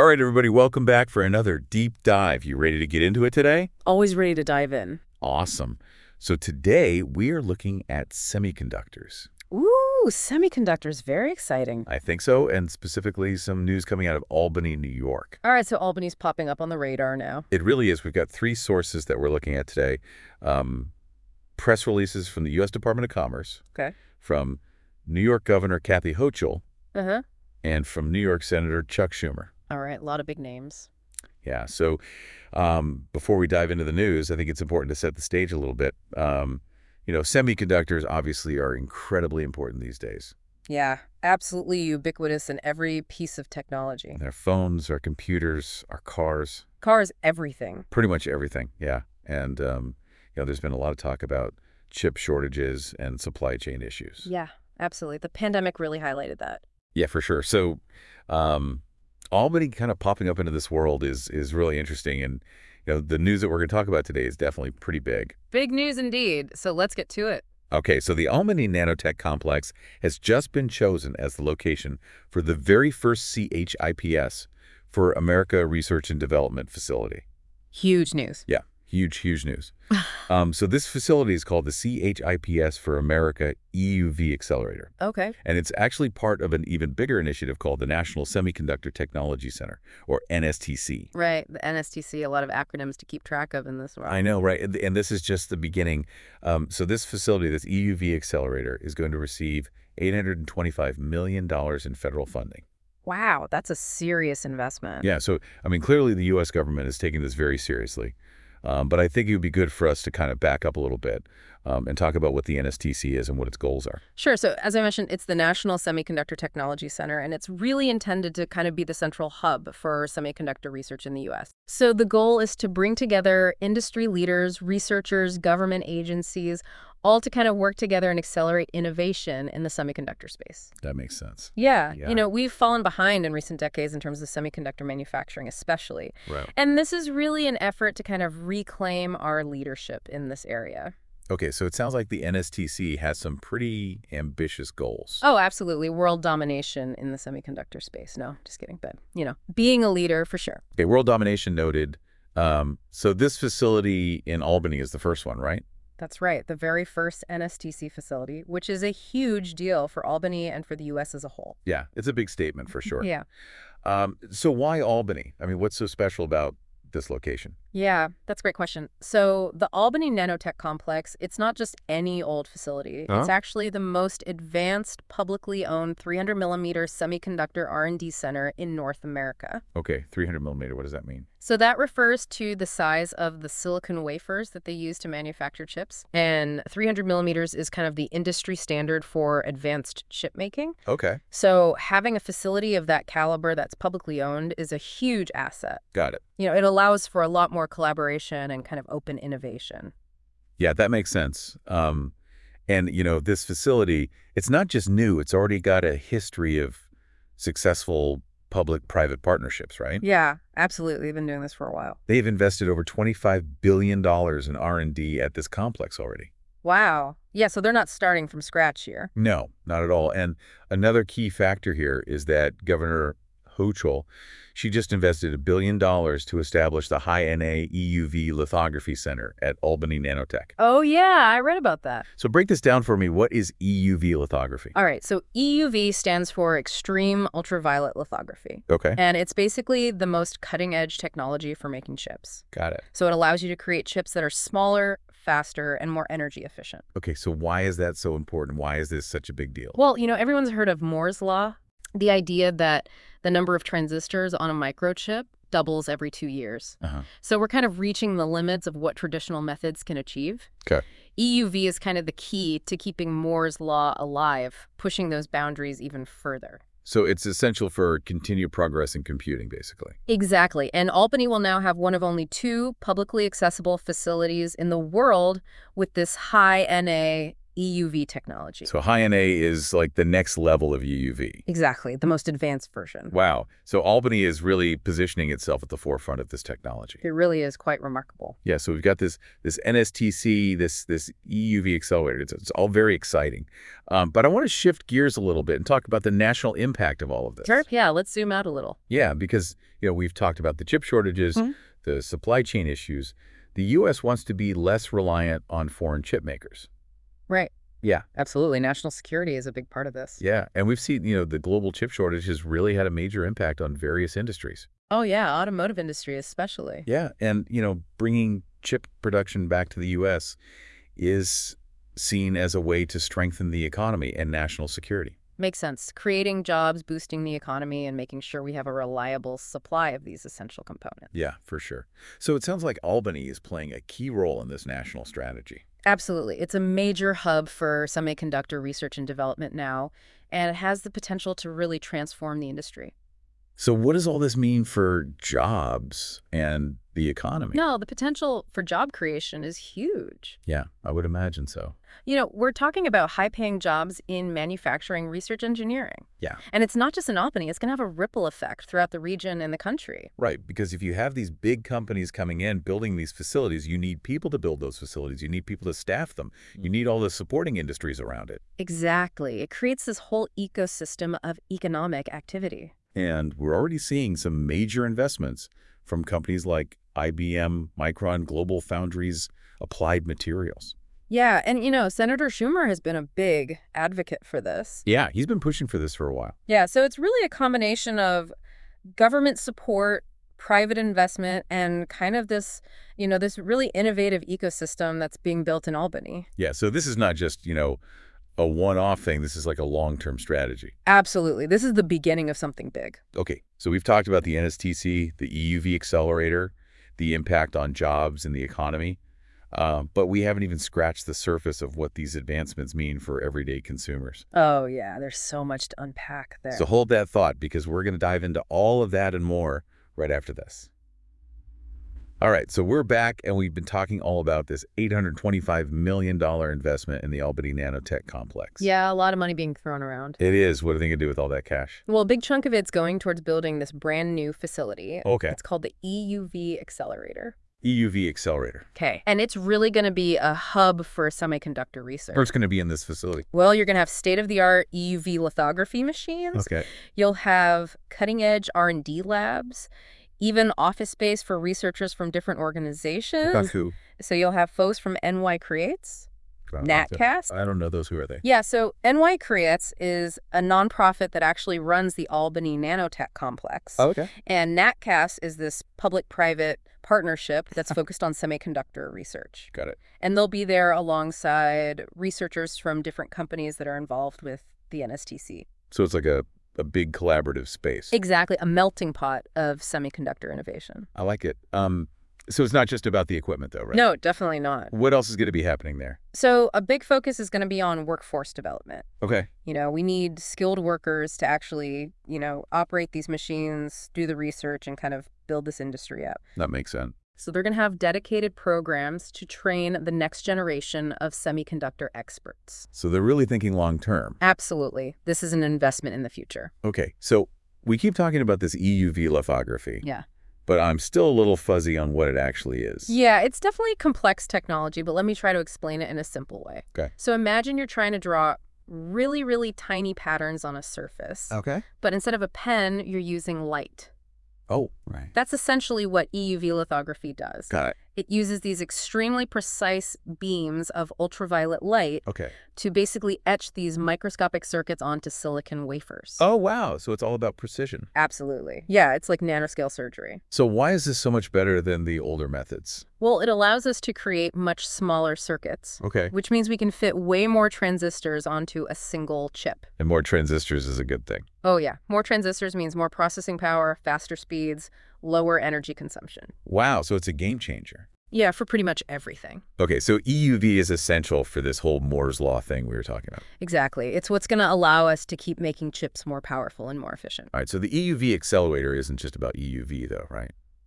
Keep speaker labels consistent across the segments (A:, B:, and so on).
A: All right, everybody, welcome back for another deep dive. You ready to get into it today?
B: Always ready to dive in.
A: Awesome. So today we are looking at semiconductors.
B: Ooh, semiconductors, very exciting.
A: I think so, and specifically some news coming out of Albany, New York.
B: All right, so Albany's popping up on the radar now.
A: It really is. We've got three sources that we're looking at today. Press releases from the U.S. Department of Commerce,
B: Okay.
A: from New York Governor Kathy Hochul,
B: Uh-huh.
A: and from New York Senator Chuck Schumer.
B: All right, a lot of big names.
A: Yeah, so before we dive into the news, I think it's important to set the stage a little bit. Semiconductors obviously are incredibly important these days.
B: Yeah, absolutely ubiquitous in every piece of technology.
A: Our phones, our computers, our cars,
B: Cars, everything.
A: pretty much everything, yeah. And, there's been a lot of talk about chip shortages and supply chain issues.
B: Yeah, absolutely. The pandemic really highlighted that.
A: Yeah, for sure. So Albany kind of popping up into this world is really interesting. And, the news that we're going to talk about today is definitely pretty big.
B: Big news indeed. So let's get to it.
A: Okay, so the Albany Nanotech Complex has just been chosen as the location for the very first CHIPS for America Research and Development Facility.
B: Huge news.
A: Yeah, huge news. So this facility is called the CHIPS for America EUV Accelerator.
B: Okay.
A: And it's actually part of an even bigger initiative called the National Semiconductor Technology Center, or NSTC.
B: Right, the NSTC, a lot of acronyms to keep track of in this world.
A: I know, right? And this is just the beginning. So this facility, this EUV accelerator, is going to receive $825 million in federal funding.
B: Wow, that's a serious investment.
A: Yeah, so, clearly the U.S. government is taking this very seriously. But I think it would be good for us to kind of back up a little bit and talk about what the NSTC is and what its goals are.
B: Sure. So as I mentioned, it's the National Semiconductor Technology Center, and it's really intended to kind of be the central hub for semiconductor research in the U.S. So the goal is to bring together industry leaders, researchers, government agencies, all to kind of work together and accelerate innovation in the semiconductor space.
A: That makes sense.
B: Yeah.
A: Yeah.
B: We've fallen behind in recent decades in terms of semiconductor manufacturing, especially.
A: Right.
B: And this is really an effort to kind of reclaim our leadership in this area.
A: Okay, so it sounds like the NSTC has some pretty ambitious goals.
B: Oh, absolutely. World domination in the semiconductor space. No, just kidding. But, being a leader for sure.
A: Okay, world domination noted. So this facility in Albany is the first one, right?
B: That's right. The very first NSTC facility, which is a huge deal for Albany and for the U.S. as a whole.
A: Yeah, it's a big statement for sure.
B: Yeah.
A: So why Albany? What's so special about this location?
B: Yeah, that's a great question. So the Albany Nanotech Complex, it's not just any old facility.
A: Huh?
B: It's actually the most advanced, publicly owned 300-millimeter semiconductor R&D center in North America.
A: Okay, 300 millimeter, what does that mean?
B: So that refers to the size of the silicon wafers that they use to manufacture chips. And 300 millimeters is kind of the industry standard for advanced chip making.
A: Okay,
B: So having a facility of that caliber that's publicly owned is a huge asset.
A: got it.
B: It allows for a lot more collaboration and kind of open innovation.
A: Yeah, that makes sense. This facility, it's not just new, it's already got a history of successful public-private partnerships, right?
B: Yeah, absolutely. They've been doing this for a while.
A: They've invested over $25 billion in R&D at this complex already.
B: Wow. Yeah, so they're not starting from scratch here.
A: No, not at all. And another key factor here is that Governor Hochul, she just invested $1 billion to establish the High-NA EUV Lithography Center at Albany Nanotech.
B: Oh, yeah, I read about that.
A: So break this down for me. What is EUV lithography?
B: All right, so EUV stands for Extreme Ultraviolet Lithography.
A: Okay,
B: And it's basically the most cutting-edge technology for making chips.
A: got it.
B: So it allows you to create chips that are smaller, faster, and more energy efficient.
A: Okay, so why is that so important? Why is this such a big deal?
B: Well, everyone's heard of Moore's Law, the idea that the number of transistors on a microchip doubles every 2 years. So we're kind of reaching the limits of what traditional methods can achieve.
A: Okay.
B: EUV is kind of the key to keeping Moore's Law alive, pushing those boundaries even further.
A: So it's essential for continued progress in computing, basically.
B: Exactly. And Albany will now have one of only 2 publicly accessible facilities in the world with this high-NA EUV technology.
A: So high-NA is like the next level of EUV.
B: Exactly, the most advanced version.
A: Wow. So Albany is really positioning itself at the forefront of this technology.
B: It really is quite remarkable.
A: Yeah, so we've got this NSTC, this EUV accelerator. It's all very exciting. But I want to shift gears a little bit and talk about the national impact of all of this.
B: Sure. Yeah, let's zoom out a little.
A: Yeah, because we've talked about the chip shortages, the supply chain issues. The U.S. wants to be less reliant on foreign chip makers.
B: Right.
A: Yeah.
B: Absolutely. National security is a big part of this.
A: Yeah, and we've seen, the global chip shortage has really had a major impact on various industries.
B: Oh, yeah, automotive industry especially.
A: Yeah, and, bringing chip production back to the U.S. is seen as a way to strengthen the economy and national security.
B: Makes sense. Creating jobs, boosting the economy, and making sure we have a reliable supply of these essential components.
A: Yeah, for sure. So it sounds like Albany is playing a key role in this national strategy.
B: Absolutely. It's a major hub for semiconductor research and development now, and it has the potential to really transform the industry.
A: So what does all this mean for jobs and the economy?
B: No, the potential for job creation is huge.
A: Yeah, I would imagine so.
B: We're talking about high-paying jobs in manufacturing, research, engineering.
A: Yeah.
B: And it's not just in Albany. It's going to have a ripple effect throughout the region and the country.
A: Right, because if you have these big companies coming in, building these facilities, you need people to build those facilities. You need people to staff them. You need all the supporting industries around it.
B: Exactly. It creates this whole ecosystem of economic activity.
A: And we're already seeing some major investments from companies like IBM, Micron, Global Foundries, Applied Materials.
B: Yeah, and Senator Schumer has been a big advocate for this.
A: Yeah, he's been pushing for this for a while.
B: Yeah, so it's really a combination of government support, private investment, and kind of this, this really innovative ecosystem that's being built in Albany.
A: Yeah, so this is not just, a one-off thing. This is like a long-term strategy.
B: Absolutely. This is the beginning of something big.
A: Okay, so we've talked about the NSTC, the EUV accelerator, the impact on jobs and the economy, but we haven't even scratched the surface of what these advancements mean for everyday consumers.
B: Oh, yeah, there's so much to unpack there.
A: So hold that thought, because we're going to dive into all of that and more right after this. All right, so we're back, and we've been talking all about this $825 million investment in the Albany Nanotech Complex.
B: Yeah, a lot of money being thrown around.
A: It is. What are they going to do with all that cash?
B: Well, a big chunk of it's going towards building this brand new facility.
A: Okay.
B: It's called the EUV Accelerator.
A: EUV accelerator.
B: Okay. And it's really going to be a hub for semiconductor research.
A: Where's going to be in this facility?
B: Well, you're going to have state-of-the-art EUV lithography machines.
A: Okay.
B: You'll have cutting-edge R&D labs, even office space for researchers from different organizations.
A: Like who?
B: So you'll have folks from NY Creates, Natcast.
A: I don't know those. Who are they?
B: Yeah, so NY Creates is a nonprofit that actually runs the Albany Nanotech Complex.
A: Oh, okay.
B: And Natcast is this public-private partnership that's focused on semiconductor research.
A: Got it.
B: And they'll be there alongside researchers from different companies that are involved with the NSTC.
A: So it's like a big collaborative space.
B: Exactly, a melting pot of semiconductor innovation.
A: I like it. So it's not just about the equipment, though, right?
B: No, definitely not.
A: What else is going to be happening there?
B: So a big focus is going to be on workforce development.
A: Okay.
B: We need skilled workers to actually, operate these machines, do the research, and kind of build this industry up.
A: That makes sense.
B: So they're going to have dedicated programs to train the next generation of semiconductor experts.
A: So they're really thinking long term.
B: Absolutely. This is an investment in the future.
A: Okay. So we keep talking about this EUV lithography.
B: Yeah.
A: But I'm still a little fuzzy on what it actually is.
B: Yeah, it's definitely complex technology, but let me try to explain it in a simple way.
A: Okay.
B: So imagine you're trying to draw really, really tiny patterns on a surface.
A: Okay.
B: But instead of a pen, you're using light.
A: Oh, right.
B: That's essentially what EUV lithography does.
A: Got it.
B: It uses these extremely precise beams of ultraviolet light
A: Okay.
B: to basically etch these microscopic circuits onto silicon wafers.
A: Oh, wow. So it's all about precision.
B: Absolutely. Yeah, it's like nanoscale surgery.
A: So why is this so much better than the older methods?
B: Well, it allows us to create much smaller circuits,
A: Okay.
B: which means we can fit way more transistors onto a single chip.
A: And more transistors is a good thing.
B: Oh, yeah. More transistors means more processing power, faster speeds, lower energy consumption.
A: Wow. So it's a game changer.
B: Yeah, for pretty much everything.
A: Okay. So EUV is essential for this whole Moore's Law thing we were talking about.
B: Exactly. It's what's going to allow us to keep making chips more powerful and more efficient.
A: All right. So the EUV accelerator isn't just about EUV, though, right?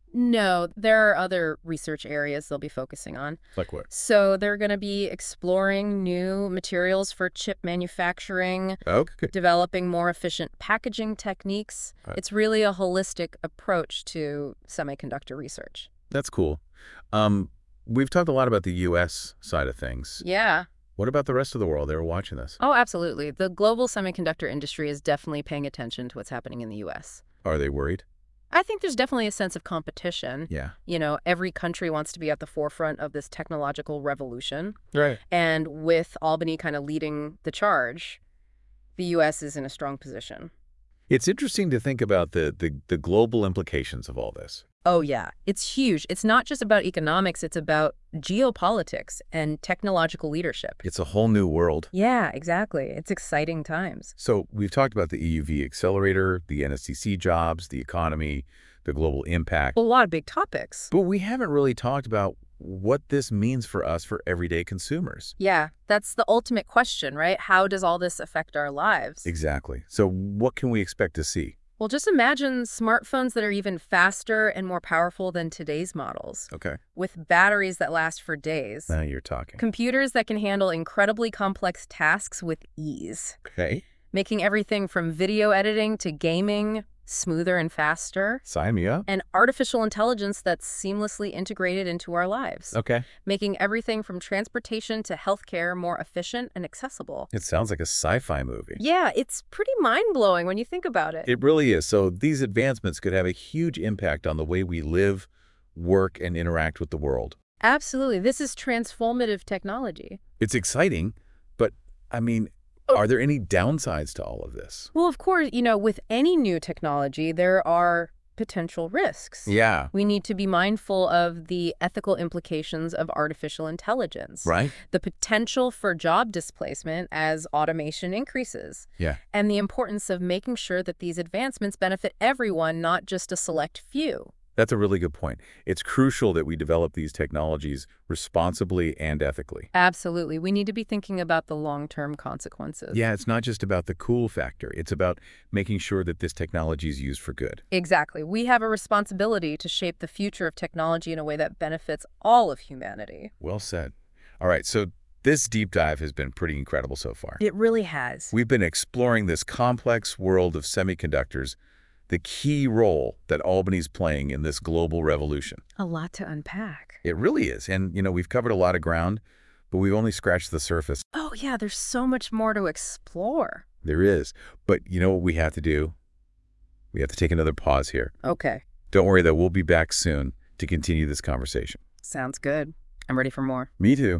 B: No, there are other research areas they'll be focusing on.
A: Like what?
B: So they're going to be exploring new materials for chip manufacturing,
A: Okay.
B: developing more efficient packaging techniques.
A: Right.
B: It's really a holistic approach to semiconductor research.
A: That's cool. Um, we've talked a lot about the U.S. side of things.
B: Yeah.
A: What about the rest of the world? They were watching this.
B: Oh, absolutely. The global semiconductor industry is definitely paying attention to what's happening in the U.S.
A: Are they worried?
B: I think there's definitely a sense of competition.
A: Yeah.
B: You know, every country wants to be at the forefront of this technological revolution.
A: Right.
B: And with Albany kind of leading the charge, the U.S. is in a strong position.
A: It's interesting to think about the global implications of all this.
B: Oh, yeah. It's huge. It's not just about economics. It's about geopolitics and technological leadership.
A: It's a whole new world.
B: Yeah, exactly. It's exciting times.
A: So we've talked about the EUV accelerator, the NSTC jobs, the economy, the global impact.
B: A lot of big topics.
A: But we haven't really talked about what this means for us for everyday consumers.
B: Yeah, that's the ultimate question, right? How does all this affect our lives?
A: Exactly. So what can we expect to see?
B: Well, just imagine smartphones that are even faster and more powerful than today's models,
A: Okay.
B: with batteries that last for days.
A: Now you're talking.
B: Computers that can handle incredibly complex tasks with ease,
A: Okay.
B: making everything from video editing to gaming smoother and faster,
A: Sign me up.
B: and artificial intelligence that's seamlessly integrated into our lives,
A: Okay.
B: making everything from transportation to healthcare more efficient and accessible.
A: It sounds like a sci-fi movie.
B: Yeah, it's pretty mind-blowing when you think about it.
A: It really is. So these advancements could have a huge impact on the way we live, work, and interact with the world.
B: Absolutely. This is transformative technology.
A: It's exciting, but I mean, are there any downsides to all of this?
B: Well, of course, you know, with any new technology, there are potential risks.
A: Yeah.
B: We need to be mindful of the ethical implications of artificial intelligence,
A: Right?
B: the potential for job displacement as automation increases,
A: Yeah.
B: and the importance of making sure that these advancements benefit everyone, not just a select few.
A: That's a really good point. It's crucial that we develop these technologies responsibly and ethically.
B: Absolutely. We need to be thinking about the long-term consequences.
A: Yeah, it's not just about the cool factor. It's about making sure that this technology is used for good.
B: Exactly. We have a responsibility to shape the future of technology in a way that benefits all of humanity.
A: Well said. All right, so this deep dive has been pretty incredible so far.
B: It really has.
A: We've been exploring this complex world of semiconductors, the key role that Albany's playing in this global revolution.
B: A lot to unpack.
A: It really is. And, we've covered a lot of ground, but we've only scratched the surface.
B: Oh, yeah, there's so much more to explore.
A: There is. But you know what we have to do? We have to take another pause here.
B: Okay,
A: Don't worry, though. We'll be back soon to continue this conversation.
B: sounds good. I'm ready for more.
A: Me too.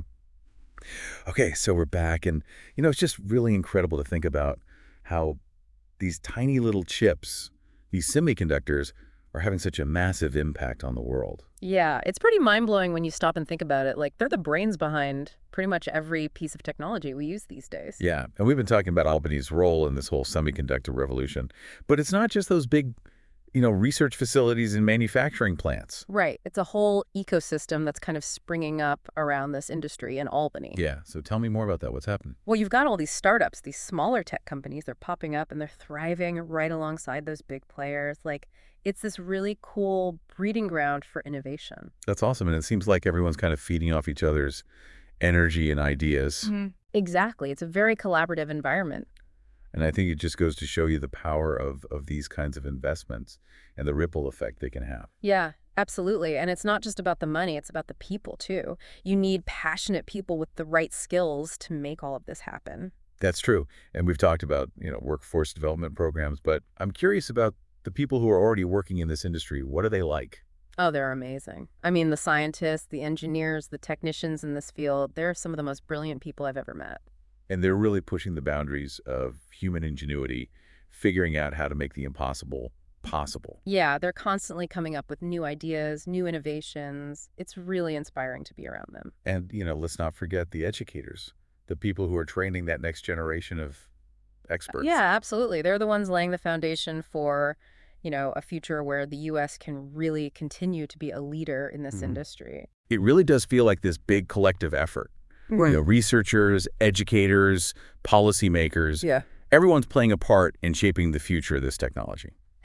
A: Okay, so we're back. And, it's just really incredible to think about how these tiny little chips, these semiconductors, are having such a massive impact on the world.
B: Yeah, it's pretty mind-blowing when you stop and think about it. Like, they're the brains behind pretty much every piece of technology we use these days.
A: Yeah, and we've been talking about Albany's role in this whole semiconductor revolution. But it's not just those big, research facilities and manufacturing plants.
B: Right. It's a whole ecosystem that's kind of springing up around this industry in Albany.
A: Yeah, so tell me more about that. What's happening?
B: Well, you've got all these startups, these smaller tech companies. They're popping up and they're thriving right alongside those big players. Like, it's this really cool breeding ground for innovation.
A: That's awesome, and it seems like everyone's kind of feeding off each other's energy and ideas.
B: Exactly. It's a very collaborative environment.
A: And I think it just goes to show you the power of these kinds of investments and the ripple effect they can have.
B: Yeah, absolutely. And it's not just about the money, it's about the people, too. You need passionate people with the right skills to make all of this happen.
A: That's true. And we've talked about, workforce development programs, but I'm curious about the people who are already working in this industry. What are they like?
B: Oh, they're amazing. I mean, the scientists, the engineers, the technicians in this field, they're some of the most brilliant people I've ever met.
A: And they're really pushing the boundaries of human ingenuity, figuring out how to make the impossible possible.
B: Yeah, they're constantly coming up with new ideas, new innovations. It's really inspiring to be around them.
A: And, let's not forget the educators, the people who are training that next generation of experts.
B: Yeah, absolutely. They're the ones laying the foundation for, a future where the U.S. can really continue to be a leader in this industry.
A: It really does feel like this big collective effort. Researchers, educators, policymakers.
B: Yeah.
A: Everyone's playing a part in shaping the future of this technology.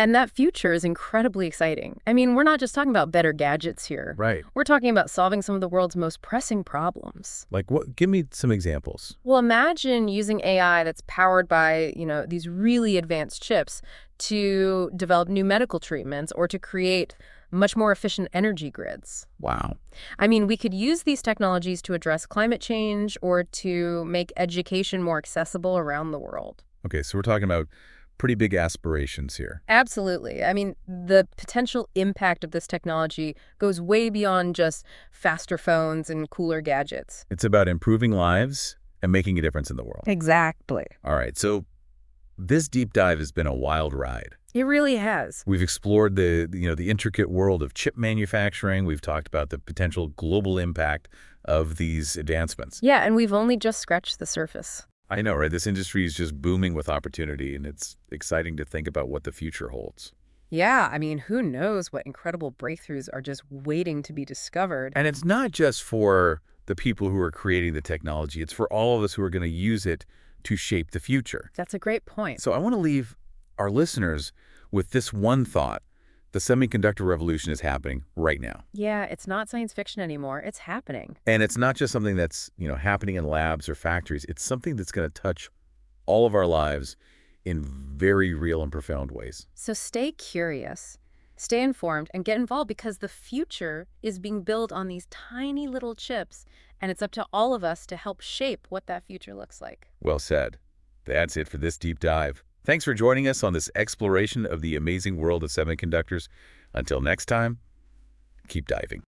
B: And that future is incredibly exciting. I mean, we're not just talking about better gadgets here.
A: Right.
B: We're talking about solving some of the world's most pressing problems.
A: Like what? Give me some examples.
B: Well, imagine using AI that's powered by, these really advanced chips to develop new medical treatments or to create much more efficient energy grids.
A: Wow.
B: I mean, we could use these technologies to address climate change or to make education more accessible around the world.
A: Okay, so we're talking about pretty big aspirations here.
B: Absolutely. I mean, the potential impact of this technology goes way beyond just faster phones and cooler gadgets.
A: It's about improving lives and making a difference in the world.
B: Exactly.
A: All right, so this deep dive has been a wild ride.
B: It really has.
A: We've explored the intricate world of chip manufacturing. We've talked about the potential global impact of these advancements.
B: Yeah, and we've only just scratched the surface.
A: I know, right? This industry is just booming with opportunity, and it's exciting to think about what the future holds.
B: Yeah, I mean, who knows what incredible breakthroughs are just waiting to be discovered.
A: And it's not just for the people who are creating the technology. It's for all of us who are going to use it to shape the future.
B: That's a great point.
A: So I want to leave our listeners with this one thought. The semiconductor revolution is happening right now.
B: Yeah, it's not science fiction anymore. It's happening.
A: And it's not just something that's, happening in labs or factories. It's something that's going to touch all of our lives in very real and profound ways.
B: So stay curious, stay informed, and get involved because the future is being built on these tiny little chips, and it's up to all of us to help shape what that future looks like.
A: Well said. That's it for this deep dive. Thanks for joining us on this exploration of the amazing world of semiconductors. Until next time, keep diving.